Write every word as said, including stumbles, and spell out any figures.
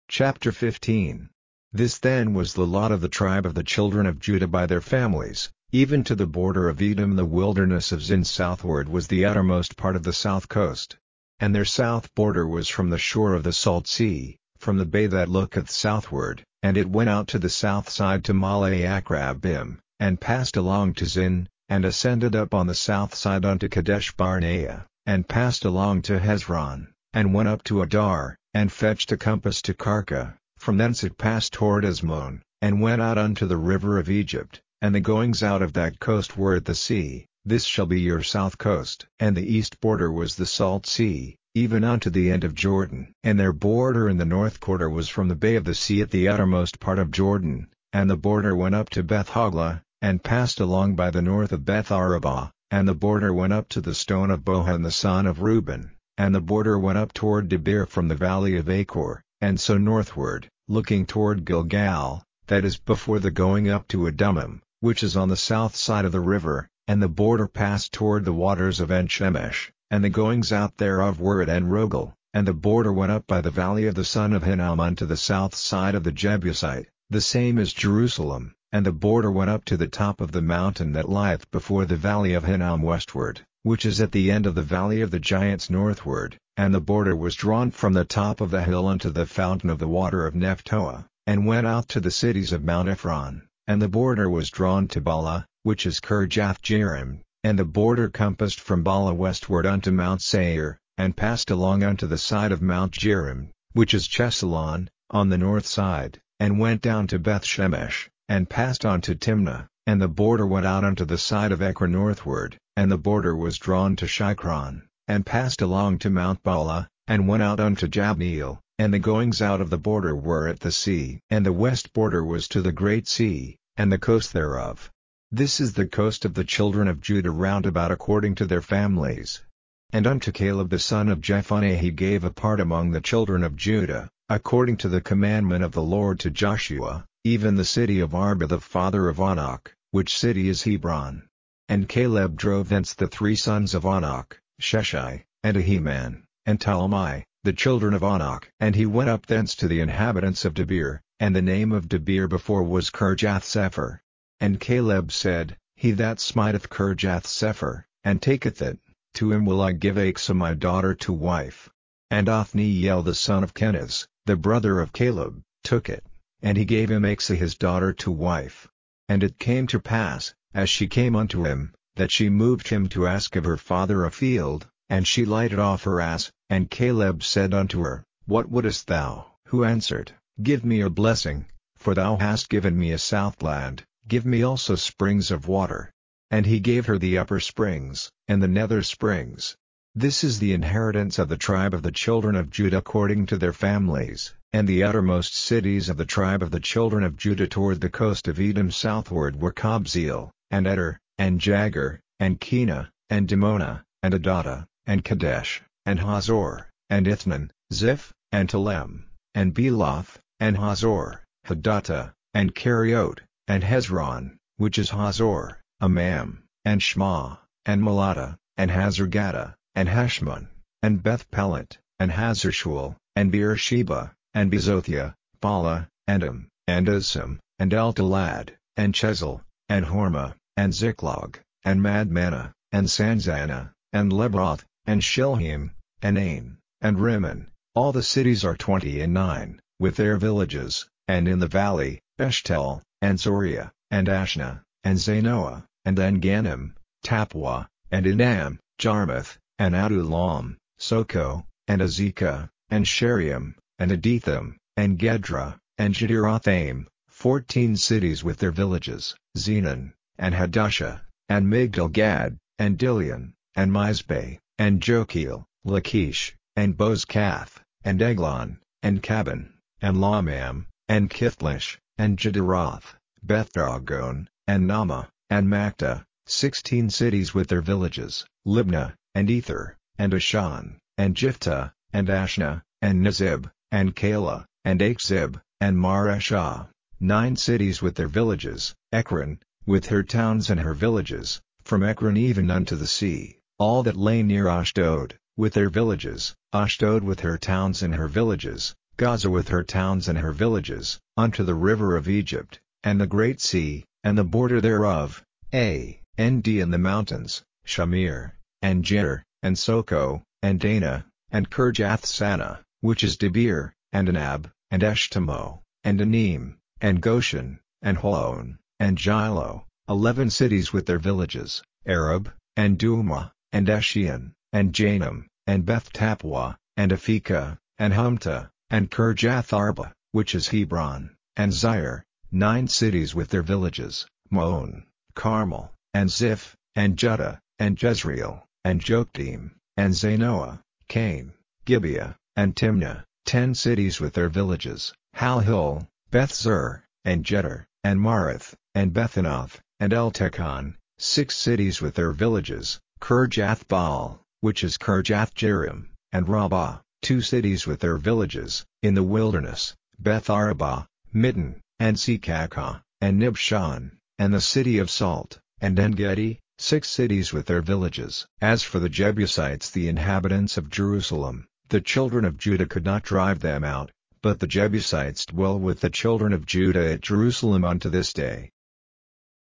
Chapter fifteen. This then was the lot of the tribe of the children of Judah by their families, even to the border of Edom. The wilderness of Zin southward was the uttermost part of the south coast. And their south border was from the shore of the salt sea, from the bay that looketh southward, and it went out to the south side to Malae-Akrabim, and passed along to Zin, and ascended up on the south side unto Kadesh Barnea, and passed along to Hezron, and went up to Adar, and fetched a compass to Karka. From thence it passed toward Asmon, and went out unto the river of Egypt, and the goings out of that coast were at the sea. This shall be your south coast. And the east border was the salt sea, even unto the end of Jordan. And their border in the north quarter was from the bay of the sea at the uttermost part of Jordan, and the border went up to Beth-hoglah, and passed along by the north of Beth-arabah, and the border went up to the stone of Bohan the son of Reuben, and the border went up toward Debir from the valley of Achor, and so northward, looking toward Gilgal, that is before the going up to Adumim, which is on the south side of the river, and the border passed toward the waters of En-shemesh, and the goings out thereof were at En-rogel, and the border went up by the valley of the son of Hinnom unto the south side of the Jebusite, the same as Jerusalem, and the border went up to the top of the mountain that lieth before the valley of Hinnom westward, which is at the end of the valley of the giants northward, and the border was drawn from the top of the hill unto the fountain of the water of Nephtoah, and went out to the cities of Mount Ephron, and the border was drawn to Bala, which is Kirjath-jearim, and the border compassed from Bala westward unto Mount Seir, and passed along unto the side of Mount Jearim, which is Chesalon, on the north side, and went down to Beth-shemesh, and passed on to Timnah, and the border went out unto the side of Ekron northward, and the border was drawn to Shikron, and passed along to Mount Bala, and went out unto Jabneel, and the goings out of the border were at the sea. And the west border was to the great sea, and the coast thereof. This is the coast of the children of Judah round about according to their families. And unto Caleb the son of Jephunneh he gave a part among the children of Judah, according to the commandment of the Lord to Joshua, even the city of Arba the father of Anak, which city is Hebron. And Caleb drove thence the three sons of Anak, Sheshai, and Ahiman, and Talmai, the children of Anak. And he went up thence to the inhabitants of Debir, and the name of Debir before was Kirjath-sepher. And Caleb said, He that smiteth Kirjath-sepher, and taketh it, to him will I give Achsah my daughter to wife. And Othniel the son of Kenaz, the brother of Caleb, took it, and he gave him Achsah his daughter to wife. And it came to pass, as she came unto him, that she moved him to ask of her father a field, and she lighted off her ass, and Caleb said unto her, What wouldest thou? Who answered, Give me a blessing, for thou hast given me a southland, give me also springs of water. And he gave her the upper springs, and the nether springs. This is the inheritance of the tribe of the children of Judah according to their families. And the uttermost cities of the tribe of the children of Judah toward the coast of Edom southward were Kabzeel, and Eder, and Jagur, and Kenah, and Dimona, and Adatta, and Kadesh, and Hazor, and Ithnan, Ziph, and Telem, and Beloth, and Hazor, Hadattah, and Keriot, and Hezron, which is Hazor, Amam, and Shema, and Malatta, and Hazargaddah, and Heshmon, and Beth-pelet, and Hazarshual, and Beersheba, and Bezothia, Bala, Edom, and Asam, and Eltolad, and Chesil, and Hormah, and Ziklag, and Madmannah, and Sanzanah, and Lebroth, and Shilhim, and Ain, and Rimmon. All the cities are twenty and nine, with their villages, and in the valley, Eshtel, and Zoriah, and Ashna, and Zanoah, and En-gannim, Tappuah, and Enam, Jarmuth, and Adullam, Soko, and Azekah, and Sheriam, and Aditham, and Gedra, and Jedirothaim, fourteen cities with their villages, Zenon, and Hadashah, and Migdal-gad, and Dilion, and Mizpeh, and Jokeel, Lachish, and Bozkath, and Eglon, and Cabin, and Lamam, and Kithlish, and Jediroth, Beth-dagon, and Nama, and Makta, sixteen cities with their villages, Libnah, and Ether, and Ashan, and Jiphthah, and Ashna, and Nizib, and Kala, and Achzib, and Mareshah, nine cities with their villages, Ekron, with her towns and her villages, from Ekron even unto the sea, all that lay near Ashdod, with their villages, Ashdod with her towns and her villages, Gaza with her towns and her villages, unto the river of Egypt, and the great sea, and the border thereof, A, and in the mountains, Shamir, and Jir, and Soko, and Dana, and Kirjath-Sana, which is Debir, and Anab, and Eshtemo, and Anim, and Goshen, and Holon, and Gilo, eleven cities with their villages, Arab, and Duma, and Eshion, and Janum, and Beth-Tapua, and Aphekah, and Humta, and Kirjath-Arba, which is Hebron, and Zair, nine cities with their villages, Maon, Carmel, and Ziph, and Judah, and Jezreel, and Jokdeam, and Zanoah, Cain, Gibeah, and Timnah, ten cities with their villages, Halhil, Beth-Zur, and Jeter, and Marath, and Bethanoth, and Eltekon, six cities with their villages, Kirjath-Baal, which is Kirjath-Jearim, and Rabbah, two cities with their villages, in the wilderness, Beth-Arabah, Middin, and Sekakah, and Nibshan, and the city of Salt, and En-Gedi, six cities with their villages. As for the Jebusites, the inhabitants of Jerusalem, the children of Judah could not drive them out, but the Jebusites dwell with the children of Judah at Jerusalem unto this day.